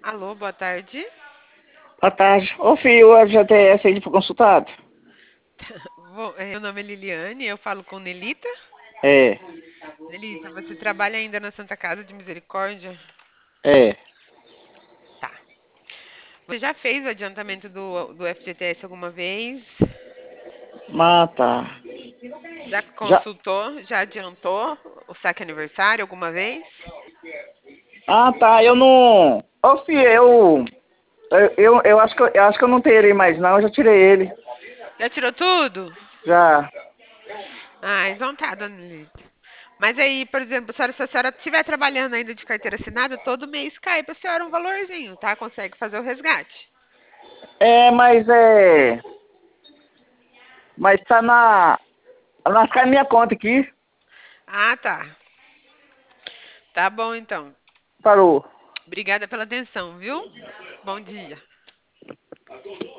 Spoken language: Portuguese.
Alô, boa tarde. Boa tarde. Ô, filho, o FGTS aí foi consultado? Meu nome é Liliane, eu falo com Nelita. É, Nelita, você trabalha ainda na Santa Casa de Misericórdia? é. Tá. Você já fez o adiantamento do FGTS alguma vez? Mata. Já Já. consultou? Já adiantou o saque aniversário alguma vez? Ah, tá. Eu não. Ô, filho, eu acho que eu não terei mais, não. Eu já tirei ele. Já tirou tudo? Já. Ah, então tá, dona Nelita. Mas aí, por exemplo, se a senhora estiver trabalhando ainda de carteira assinada, todo mês cai pra senhora um valorzinho, tá? Consegue fazer o resgate. É, mas é. Mas tá na minha conta aqui. Ah, tá. Tá bom então. Parou. Obrigada pela atenção, viu? Bom dia.